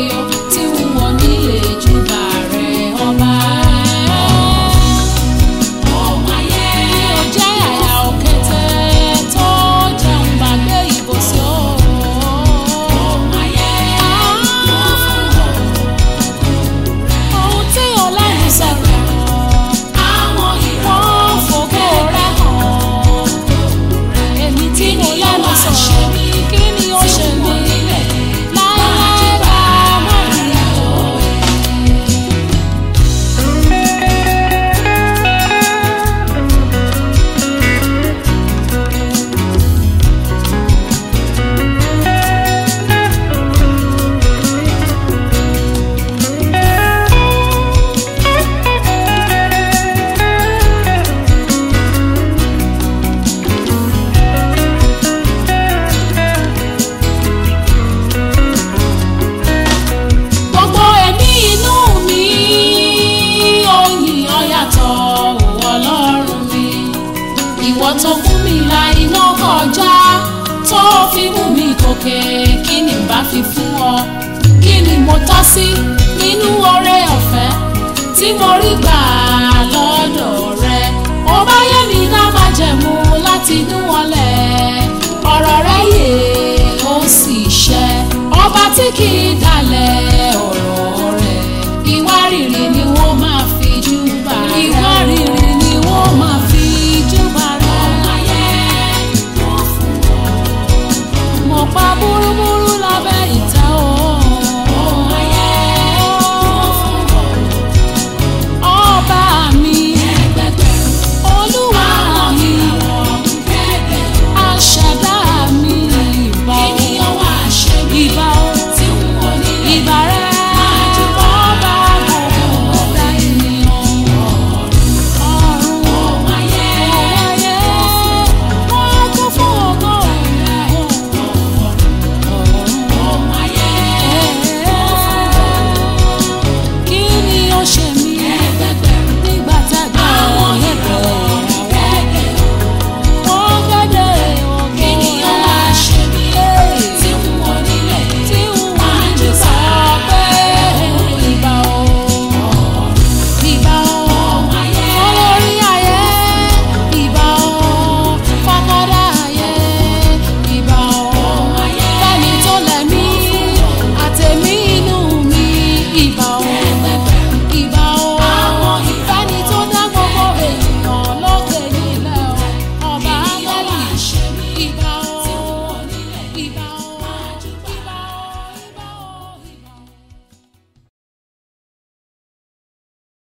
o tí wọ́n nílé júbà rẹ ọba. Ìwọ tó fún mi la iná kọjá, tó fi mú mi gòkè, kí ni bá fi fún ọ? Kí ni mo tọ́ sí nínú oore ọ̀fẹ́ tí mo rí gbà lọ́dọ̀ rẹ? Ó bá yé mi dá májẹ̀mú láti inú ọlẹ̀, ọ̀rọ̀ rẹ yè ó sì ṣẹ, ọba tí kì í dá